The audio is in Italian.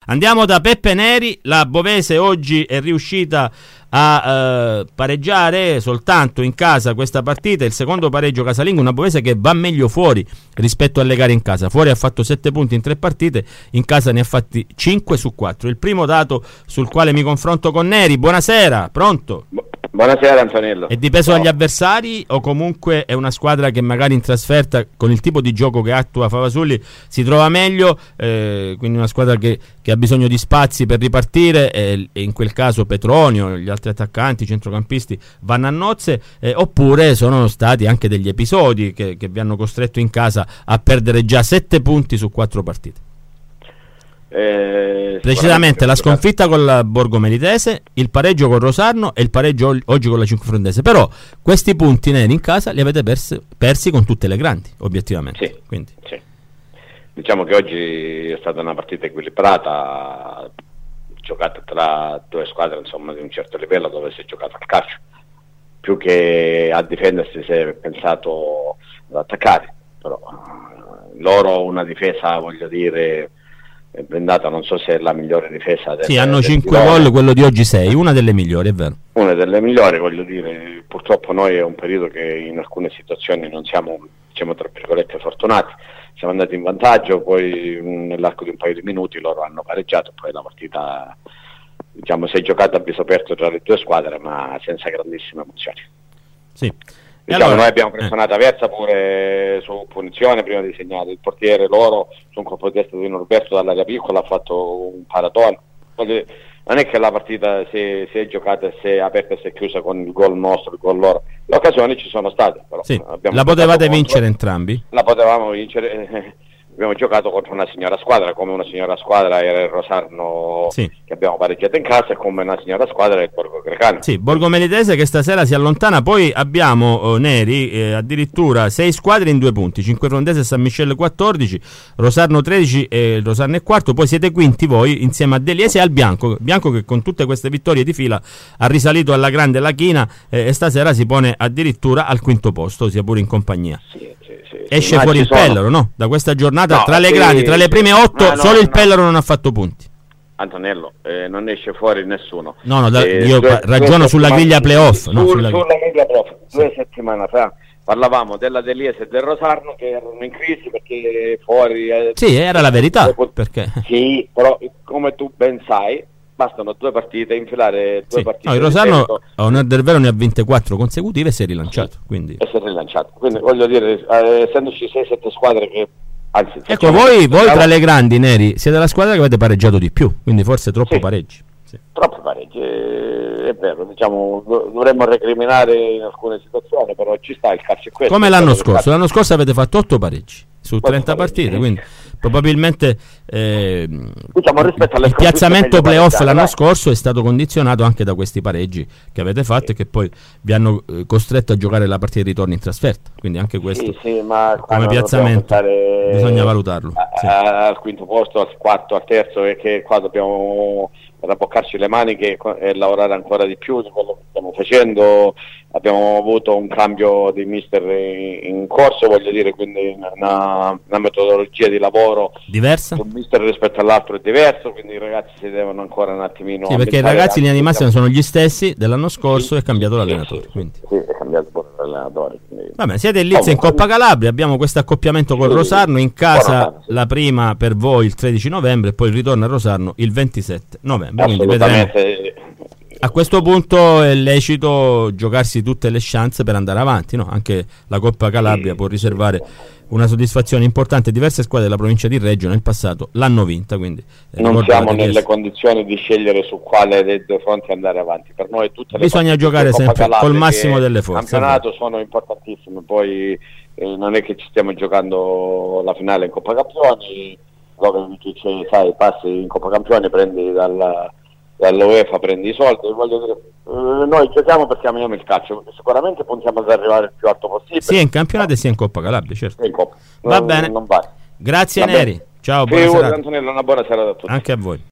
Andiamo da Peppe Neri. La Bovese oggi è riuscita a pareggiare soltanto in casa questa partita, il secondo pareggio casalingo, una Bovese che va meglio fuori rispetto alle gare in casa. Fuori ha fatto 7 punti in 3 partite, in casa ne ha fatti 5 su 4. Il primo dato sul quale mi confronto con Neri. Buonasera, pronto? Buonasera Antonello. È dipeso dagli avversari o comunque è una squadra che magari in trasferta, con il tipo di gioco che attua Favasulli, si trova meglio, quindi una squadra che ha bisogno di spazi per ripartire, e in quel caso Petronio, gli altri attaccanti, i centrocampisti vanno a nozze, oppure sono stati anche degli episodi che vi hanno costretto in casa a perdere già 7 punti su 4 partite? Precisamente la sconfitta con la Borgo Melitese, il pareggio con Rosarno e il pareggio oggi con la Cinquefrontese. Però questi punti neri in casa li avete persi con tutte le grandi, obiettivamente. Sì, quindi sì. Diciamo che oggi è stata una partita equilibrata, giocata tra due squadre insomma di un certo livello, dove si è giocato al calcio. Più che a difendersi si è pensato ad attaccare, però loro una difesa, voglio dire, blindata, non so se è la migliore difesa sì, hanno 5 gol, quello di oggi 6, una delle migliori, è vero. Una delle migliori, voglio dire, purtroppo noi è un periodo che in alcune situazioni non siamo, diciamo tra virgolette, fortunati. Siamo andati in vantaggio, poi nell'arco di un paio di minuti loro hanno pareggiato, poi la partita, diciamo, si è giocata a viso aperto tra le due squadre, ma senza grandissime emozioni. Sì. Diciamo, allora, noi abbiamo preso una avversa pure su punizione prima di segnare. Il portiere loro, su un colpo di testa di Norberto dall'area piccola, ha fatto un paratone. Non è che la partita si è giocata e si è aperta e si è chiusa con il gol nostro, il gol loro. Le occasioni ci sono state, però sì. La potevate vincere entrambi? La potevamo vincere. Abbiamo giocato contro una signora squadra, come una signora squadra era il Rosarno, sì, che abbiamo pareggiato in casa, e come una signora squadra era il Borgo Grecano. Sì, Borgo Melitese che stasera si allontana. Poi abbiamo Neri, addirittura 6 squadre in 2 punti, Cinquefrontese e San Michele 14, Rosarno 13 e Rosarno è quarto. Poi siete quinti voi insieme a Deliese e al Bianco che con tutte queste vittorie di fila ha risalito alla grande la china, e stasera si pone addirittura al quinto posto, sia pure in compagnia. Sì. Esce fuori il Pellaro, no? Da questa giornata, no, tra le grandi, tra le prime 8, solo il Pellaro non ha fatto punti. Antonello, non esce fuori nessuno. No, io ragiono sulla griglia playoff. Sulla griglia playoff. 2 settimane fa parlavamo della Deliese e del Rosarno che erano in crisi perché fuori... sì, era la verità. Perché? Sì, però come tu ben sai, bastano 2 partite, infilare 2 partite. No, il Rosarno, a onor del vero, ne ha vinte 4 consecutive e si è rilanciato. Quindi voglio dire, essendoci 6-7 squadre che... Anzi, ecco, voi tra le grandi, Neri, siete la squadra che avete pareggiato di più, quindi forse troppo pareggi. Sì. Troppi pareggi, è vero, diciamo, dovremmo recriminare in alcune situazioni, però ci sta, il calcio è questo. Come l'anno scorso avete fatto 8 pareggi su 30 partite, quindi probabilmente diciamo, rispetto alle il piazzamento playoff l'anno scorso è stato condizionato anche da questi pareggi che avete fatto e che poi vi hanno costretto a giocare la partita di ritorno in trasferta, quindi anche questo ma come piazzamento bisogna valutarlo al quinto posto, al quarto, al terzo, e che qua dobbiamo rabboccarci le maniche e lavorare ancora di più di quello che stiamo facendo. Abbiamo avuto un cambio di mister in corso, voglio dire, quindi una metodologia di lavoro diversa. Un mister rispetto all'altro è diverso, quindi i ragazzi si devono ancora un attimino... Sì, perché i ragazzi in linea di massima sono gli stessi dell'anno scorso, è cambiato l'allenatore. Sì, è cambiato pure l'allenatore. Quindi... Vabbè, siete lì in Coppa Calabria, abbiamo questo accoppiamento con Rosarno, in casa la prima per voi il 13 novembre e poi il ritorno a Rosarno il 27 novembre. Quindi vedremo. A questo punto è lecito giocarsi tutte le chance per andare avanti, no? Anche la Coppa Calabria può riservare una soddisfazione importante. Diverse squadre della provincia di Reggio nel passato l'hanno vinta, quindi non siamo nelle condizioni di scegliere su quale dei due fronti andare avanti. Per noi tutte le bisogna giocare sempre col massimo delle forze. Il campionato sono importantissimi, poi non è che ci stiamo giocando la finale in Coppa Campioni, dove sai, passi in Coppa Campioni, prendi dall'UEFA, prendi i soldi. Voglio dire, noi giochiamo perché amiamo il calcio, sicuramente puntiamo ad arrivare il più alto possibile, sia in campionato sia in Coppa Calabria, certo. In Coppa. Va bene, non vale. Grazie Va Neri, bene. ciao, buona serata. Antonello, una buona serata a tutti. Anche a voi.